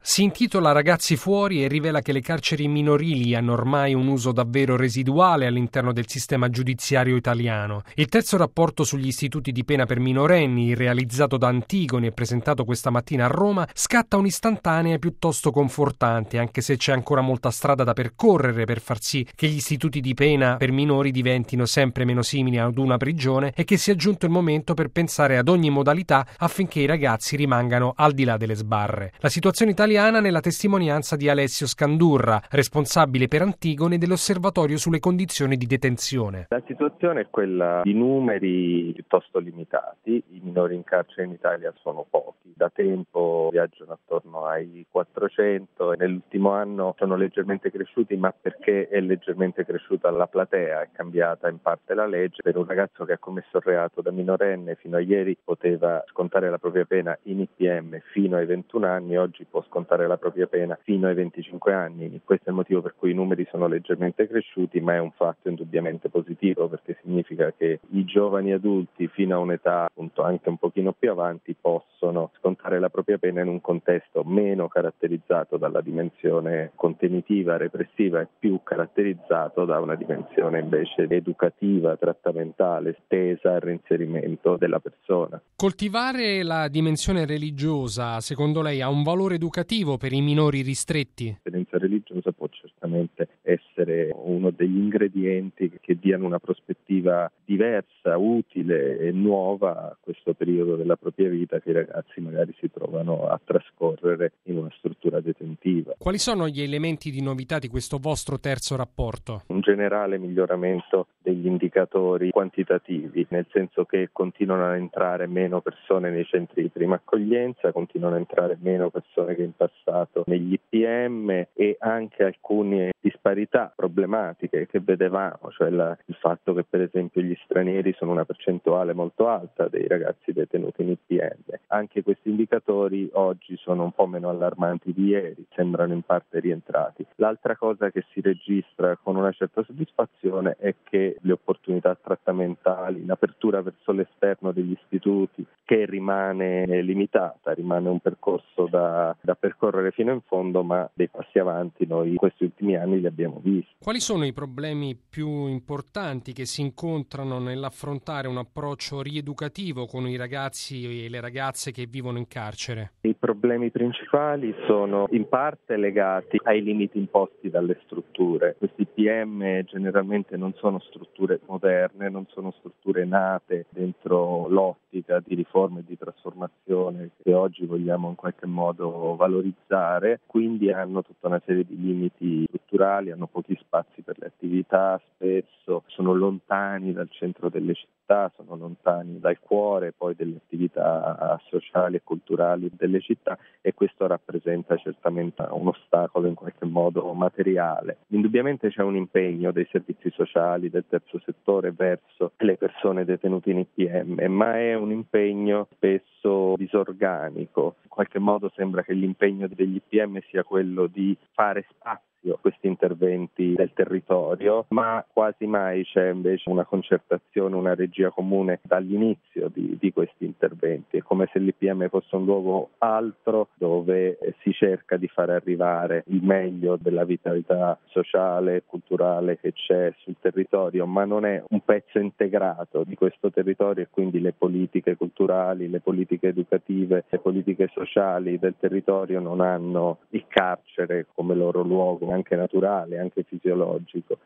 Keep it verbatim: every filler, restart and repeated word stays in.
Si intitola Ragazzi fuori e rivela che le carceri minorili hanno ormai un uso davvero residuale all'interno del sistema giudiziario italiano. Il terzo rapporto sugli istituti di pena per minorenni, realizzato da Antigoni e presentato questa mattina a Roma, scatta un'istantanea piuttosto confortante, anche se c'è ancora molta strada da percorrere per far sì che gli istituti di pena per minori diventino sempre meno simili ad una prigione e che sia giunto il momento per pensare ad ogni modalità affinché i ragazzi rimangano al di là delle sbarre. La situazione italiana nella testimonianza di Alessio Scandurra, responsabile per Antigone dell'Osservatorio sulle condizioni di detenzione. La situazione è quella di numeri piuttosto limitati, i minori in carcere in Italia sono pochi, da tempo viaggiano attorno ai quattrocento e nell'ultimo anno sono leggermente cresciuti, ma perché è leggermente cresciuta la platea, è cambiata in parte la legge. Per un ragazzo che ha commesso il reato da minorenne fino a ieri poteva scontare la propria pena in I P M fino ai ventuno anni, oggi può scontare la propria pena fino ai venticinque anni. Questo è il motivo per cui i numeri sono leggermente cresciuti, ma è un fatto indubbiamente positivo perché significa che i giovani adulti fino a un'età appunto anche un pochino più avanti possono scontare la propria pena in un contesto meno caratterizzato dalla dimensione contenitiva, repressiva e più caratterizzato da una dimensione invece educativa, trattamentale, tesa al reinserimento della persona. Coltivare la dimensione religiosa, secondo lei, ha un valore educativo per i minori ristretti? L'esperienza religiosa può certamente essere uno degli ingredienti che diano una prospettiva diversa, utile e nuova a questo periodo della propria vita che i ragazzi magari si trovano a trascorrere in una struttura detentiva. Quali sono gli elementi di novità di questo vostro terzo rapporto? Un generale miglioramento degli indicatori quantitativi, nel senso che continuano a entrare meno persone nei centri di prima accoglienza, continuano a entrare meno persone che in passato negli I P M e anche alcune disparità problematiche che vedevamo, cioè la, il fatto che per esempio gli stranieri sono una percentuale molto alta dei ragazzi detenuti in I P M. Anche questi indicatori oggi sono un po' meno allarmanti di ieri, sembrano in parte rientrati. L'altra cosa che si registra con una certa soddisfazione è che le opportunità trattamentali, l'apertura verso l'esterno degli istituti, che rimane limitata, rimane un percorso da, da percorrere fino in fondo, ma dei passi avanti noi in questi ultimi anni li abbiamo visti. Quali sono i problemi più importanti che si incontrano nell'affrontare un approccio rieducativo con i ragazzi e le ragazze che vivono in carcere? I problemi principali sono in parte legati ai limiti imposti dalle strutture. Questi I P M generalmente non sono strutture moderne, non sono strutture nate dentro l'ottica di riforma e di trasformazione che oggi vogliamo in qualche modo valorizzare, quindi hanno tutta una serie di limiti strutturali, hanno pochi spazi per le attività, spesso sono lontani dal centro delle città, sono lontani dal cuore poi delle attività sociali e culturali delle città e questo rappresenta certamente un ostacolo in qualche modo materiale. Indubbiamente c'è un impegno dei servizi sociali, del terzo settore verso le persone detenute in I P M, ma è un impegno spesso disorganico. In qualche modo sembra che l'impegno degli I P M sia quello di fare spazio a questi interventi del territorio, ma quasi mai c'è invece una concertazione, una regia comune dall'inizio di, di questi interventi. È come se l'I P M fosse un luogo altro dove si cerca di far arrivare il meglio della vitalità sociale e culturale che c'è sul territorio, ma non è un pezzo integrato di questo territorio e quindi le politiche culturali, le politiche educative, le politiche sociali del territorio non hanno il carcere come loro luogo anche naturale, anche fisiologico.